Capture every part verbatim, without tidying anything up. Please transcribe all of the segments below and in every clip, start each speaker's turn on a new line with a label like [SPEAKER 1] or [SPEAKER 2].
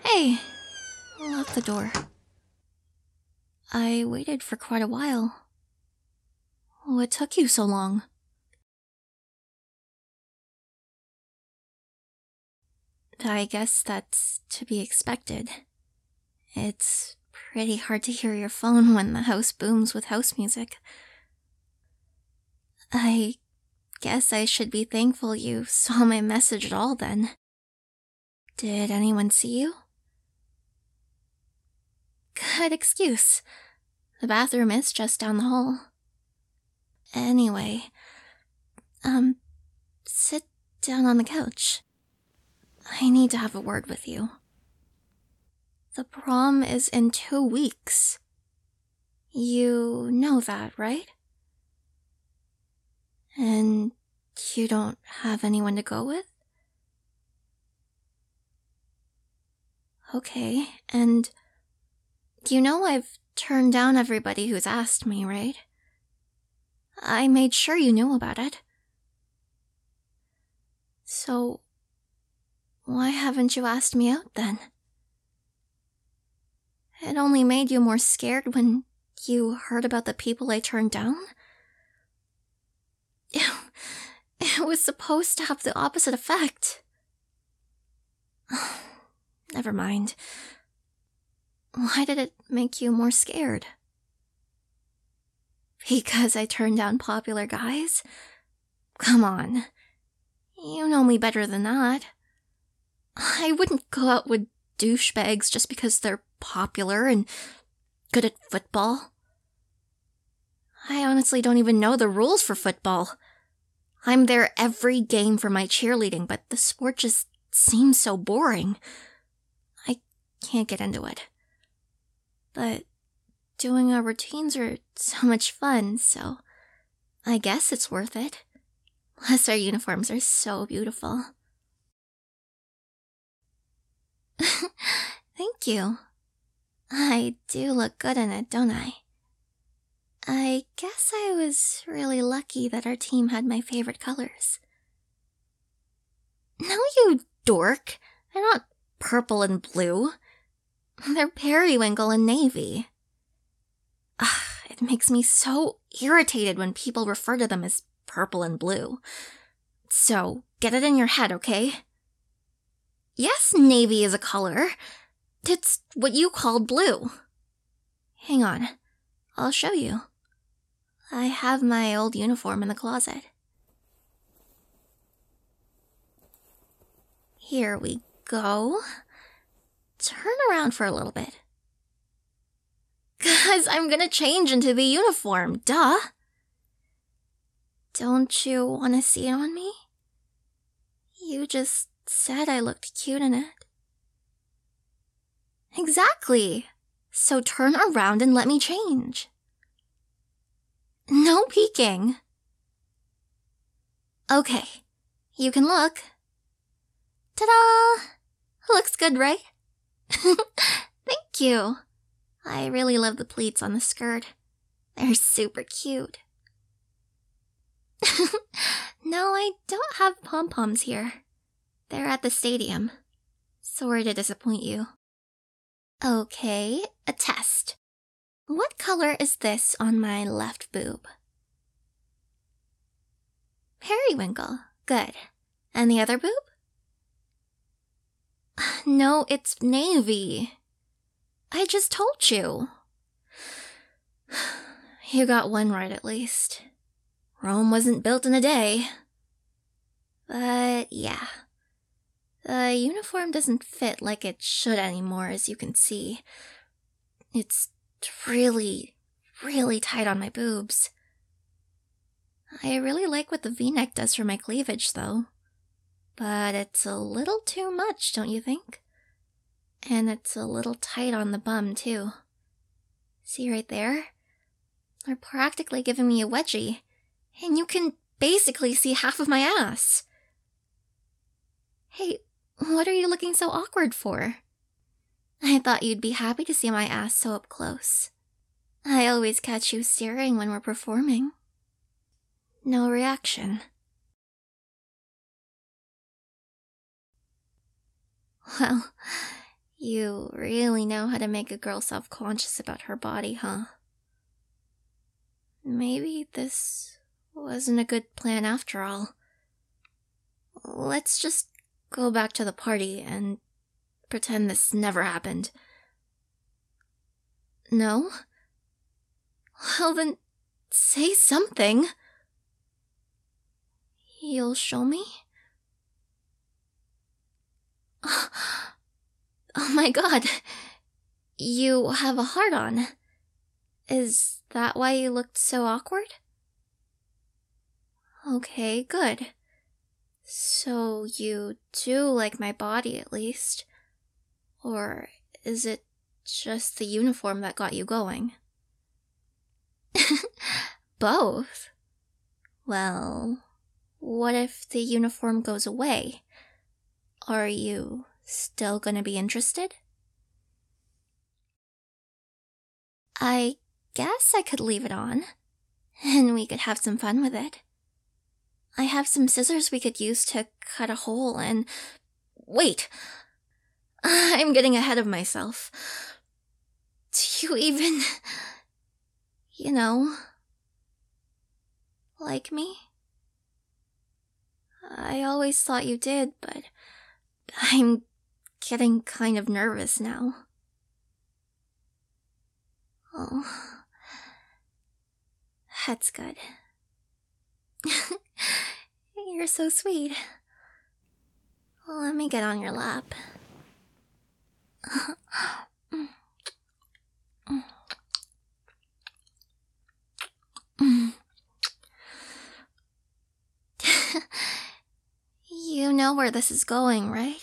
[SPEAKER 1] Hey, lock the door. I waited for quite a while. What took you so long? I guess that's to be expected. It's pretty hard to hear your phone when the house booms with house music. I guess I should be thankful you saw my message at all then. Did anyone see you? Good excuse. The bathroom is just down the hall. Anyway, um, sit down on the couch. I need to have a word with you. The prom is in two weeks. You know that, right? And you don't have anyone to go with? Okay, and you know I've turned down everybody who's asked me, right? I made sure you knew about it. So, why haven't you asked me out then? It only made you more scared when you heard about the people I turned down? It was supposed to have the opposite effect. Never mind. Why did it make you more scared? Because I turned down popular guys? Come on. You know me better than that. I wouldn't go out with douchebags just because they're popular and good at football. I honestly don't even know the rules for football. I'm there every game for my cheerleading, but the sport just seems so boring. I can't get into it. But doing our routines are so much fun, so I guess it's worth it. Plus our uniforms are so beautiful. Thank you. I do look good in it, don't I? I guess I was really lucky that our team had my favorite colors. No, you dork. They're not purple and blue. They're periwinkle and navy. Ugh, it makes me so irritated when people refer to them as purple and blue. So, get it in your head, okay? Yes, navy is a color. It's what you called blue. Hang on. I'll show you. I have my old uniform in the closet. Here we go. Turn around for a little bit. Cause I'm gonna change into the uniform, duh. Don't you want to see it on me? You just said I looked cute in it. Exactly. So turn around and let me change. No peeking. Okay, you can look. Ta-da! Looks good, right? Thank you. I really love the pleats on the skirt. They're super cute. No, I don't have pom-poms here. They're at the stadium. Sorry to disappoint you. Okay, a test. What color is this on my left boob? Periwinkle. Good. And the other boob? No, it's navy. I just told you. You got one right at least. Rome wasn't built in a day. But yeah. The uniform doesn't fit like it should anymore, as you can see. It's really, really tight on my boobs. I really like what the V-neck does for my cleavage, though. But it's a little too much, don't you think? And it's a little tight on the bum, too. See right there? They're practically giving me a wedgie, and you can basically see half of my ass. Hey, what are you looking so awkward for? I thought you'd be happy to see my ass so up close. I always catch you staring when we're performing. No reaction. Well, You really know how to make a girl self-conscious about her body, huh? Maybe this wasn't a good plan after all. Let's just go back to the party and pretend this never happened. No? Well then, say something. You'll show me? Oh my god. You have a heart on. Is that why you looked so awkward? Okay, good. So you do like my body at least. Or is it just the uniform that got you going? Both? Well, what if the uniform goes away? Are you still gonna be interested? I guess I could leave it on, and we could have some fun with it. I have some scissors we could use to cut a hole and... Wait! I'm getting ahead of myself. Do you even... you know... like me? I always thought you did, but I'm getting kind of nervous now. Oh, that's good. You're so sweet. Let me get on your lap. You know where this is going, right?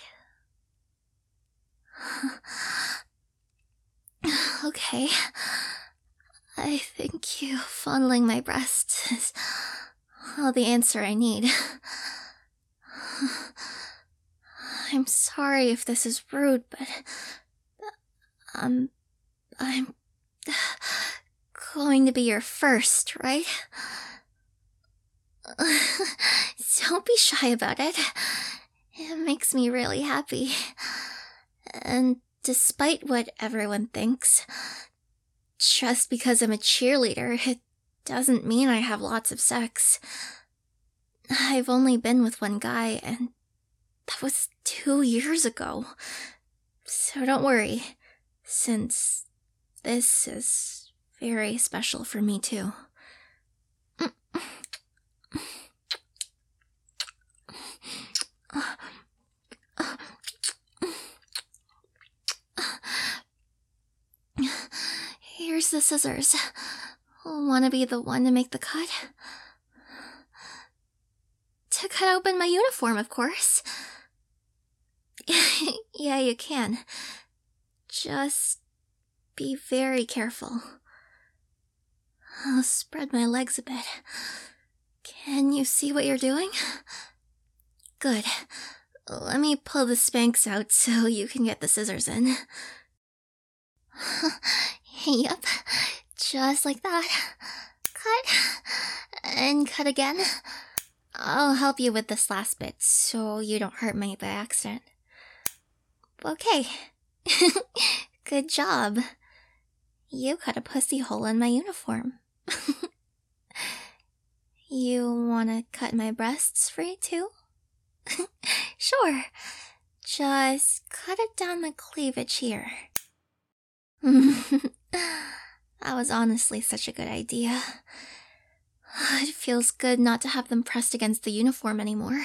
[SPEAKER 1] Okay. I think you fondling my breasts is all the answer I need. I'm sorry if this is rude, but um, I'm going to be your first, right? Don't be shy about it. It makes me really happy. And despite what everyone thinks, just because I'm a cheerleader, it doesn't mean I have lots of sex. I've only been with one guy, and that was two years ago. So don't worry, since this is very special for me too. Here's the scissors. Wanna be the one to make the cut? To cut open my uniform, of course. Yeah, you can. Just be very careful. I'll spread my legs a bit. Can you see what you're doing? Good. Let me pull the Spanx out so you can get the scissors in. Yep, just like that. Cut. And cut again. I'll help you with this last bit so you don't hurt me by accident. Okay. Good job. You cut a pussy hole in my uniform. You wanna cut my breasts free too? Sure. Just cut it down the cleavage here. That was honestly such a good idea. It feels good not to have them pressed against the uniform anymore.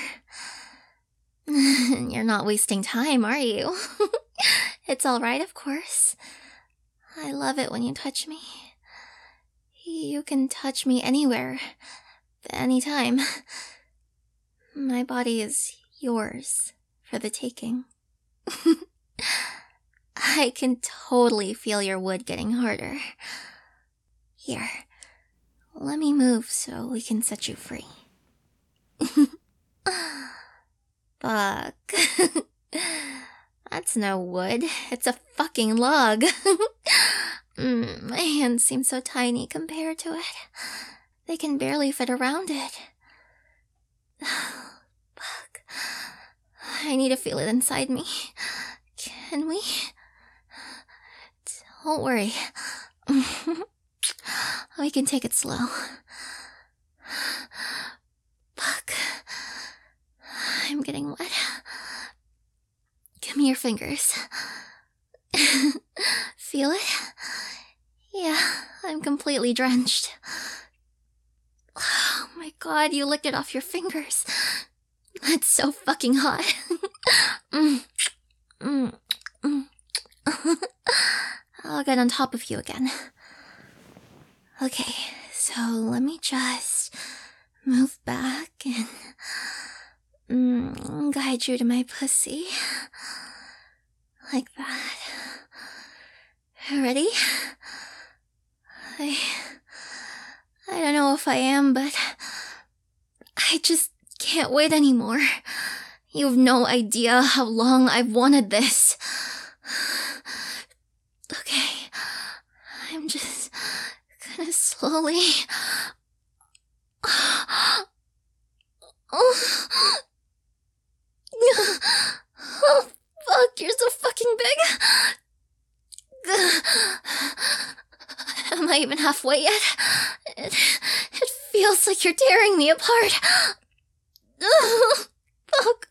[SPEAKER 1] You're not wasting time, are you? It's alright, of course. I love it when you touch me. You can touch me anywhere, anytime. My body is yours for the taking. I can totally feel your wood getting harder. Here, let me move so we can set you free. Fuck. That's no wood. It's a fucking log. mm, my hands seem so tiny compared to it. They can barely fit around it. Fuck. I need to feel it inside me. Can we? Don't worry. We can take it slow. Fuck. I'm getting wet. Give me your fingers. Feel it? Yeah, I'm completely drenched. Oh my god, you licked it off your fingers. That's so fucking hot. mm. Mm. Mm. I'll get on top of you again. Okay, so let me just move back and mm, guide you to my pussy. Like that. Ready? I... I don't know if I am, but I just can't wait anymore. You have no idea how long I've wanted this. Okay, I'm just gonna slowly... Oh, oh fuck, you're so fucking big. Am I even halfway yet? It, it feels like you're tearing me apart. Fuck.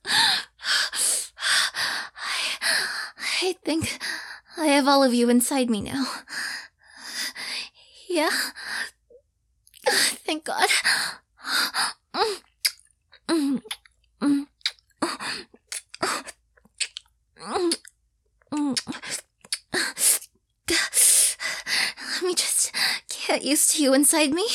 [SPEAKER 1] I, I think I have all of you inside me now. Yeah? Thank God. Let me just get used to you inside me.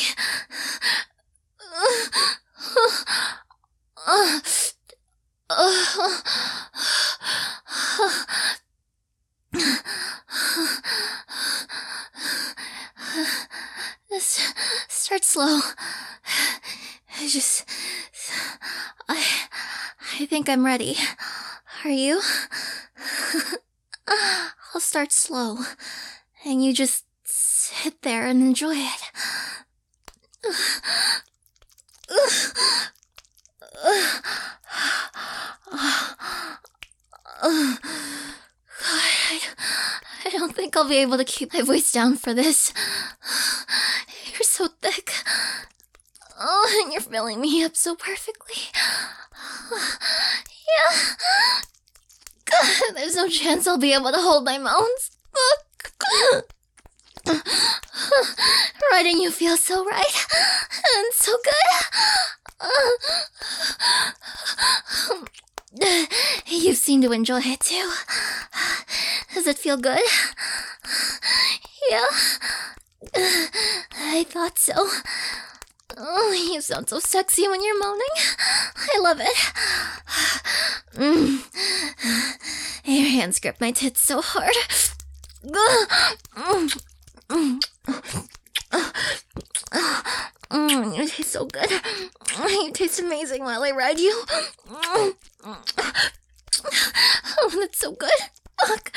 [SPEAKER 1] Just start slow. I just... I... I think I'm ready. Are you? I'll start slow. And you just sit there and enjoy it. I, I don't think I'll be able to keep my voice down for this. You're so thick. Oh, and you're filling me up so perfectly. Yeah. God, there's no chance I'll be able to hold my moans. Riding you feels so right and so good. You seem to enjoy it too. Does it feel good? Yeah. I thought so. Oh, you sound so sexy when you're moaning. I love it. Mm. Your hands grip my tits so hard. Mm. Mm. Mm, you taste so good. You taste amazing while I ride you. Oh, that's so good. Fuck.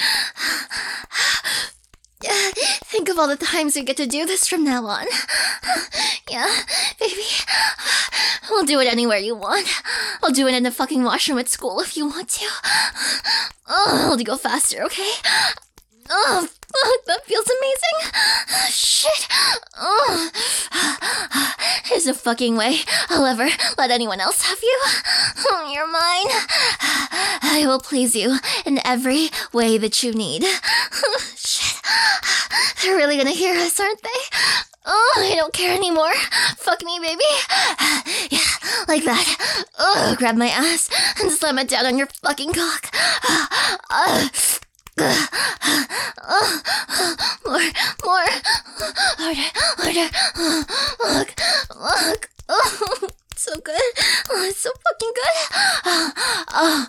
[SPEAKER 1] Think of all the times we get to do this from now on. Yeah, baby. We'll do it anywhere you want. I'll do it in the fucking washroom at school if you want to. Oh, I'll go faster, okay? Oh, fuck, that feels amazing. Shit. Oh. There's no fucking way I'll ever let anyone else have you. Oh, you're mine. I will please you in every way that you need. Shit. They're really gonna hear us, aren't they? Oh, I don't care anymore. Fuck me, baby. Yeah, like that. Oh, grab my ass and slam it down on your fucking cock. Uh, Uh, more, more, harder, harder, look, look, oh, so good, oh, it's so fucking good, oh, oh,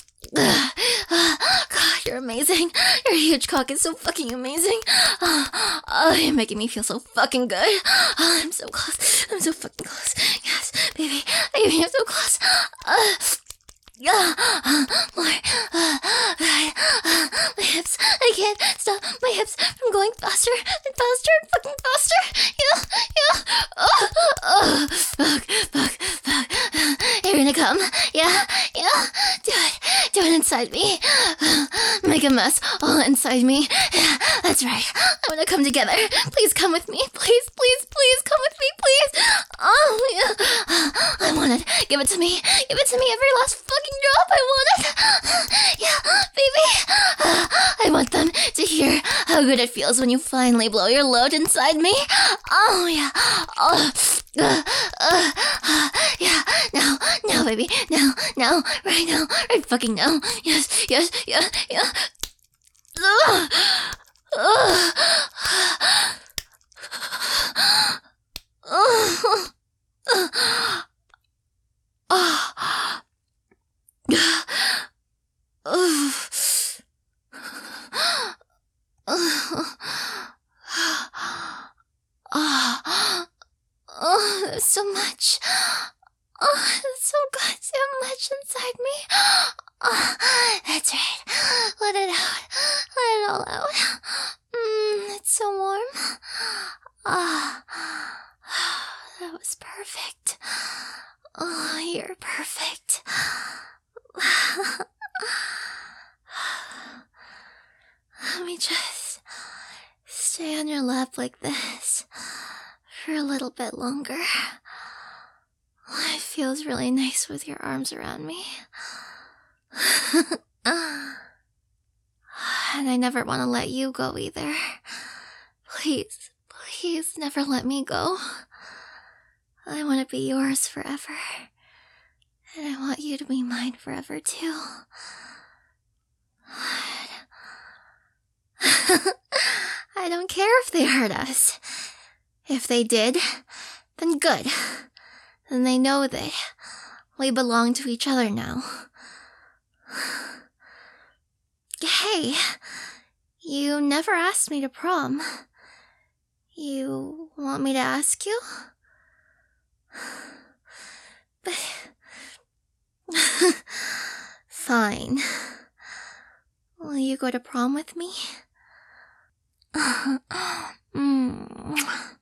[SPEAKER 1] God, you're amazing, your huge cock is so fucking amazing, oh, oh, you're making me feel so fucking good, oh, I'm so close, I'm so fucking close, yes, baby, baby, I'm so close, uh, Yeah, uh, more, uh, uh, uh, my hips, I can't stop my hips from going faster and faster and fucking faster, yeah, yeah, oh, oh, fuck, fuck, fuck, you're gonna come, yeah, yeah, do it, do it inside me, make a mess all inside me, That's right. I want to come together. Please come with me. Please, please, please come with me, please. Oh, yeah. I want it. Give it to me. Give it to me. Every last fucking drop. I want it. Yeah, baby. I want them to hear how good it feels when you finally blow your load inside me. Oh, yeah. Oh, uh, uh, uh, yeah. Now, now, baby. Now, now, right now. Right fucking now. Yes, yes, yeah, yeah. Ugh. Ugh. Ugh. Oh, there's so much. Oh, there's so goddamn much inside me. Oh, that's right. Let it out. Let it all out. Mmm, it's so warm. Ah, oh, that was perfect. Oh, you're perfect. Let me just stay on your lap like this for a little bit longer. It feels really nice with your arms around me. And I never want to let you go either. Please, please never let me go. I want to be yours forever. And I want you to be mine forever too. I don't care if they hurt us. If they did, then good. Then they know that we belong to each other now. Hey, you never asked me to prom. You want me to ask you? But... Fine. Will you go to prom with me? mm.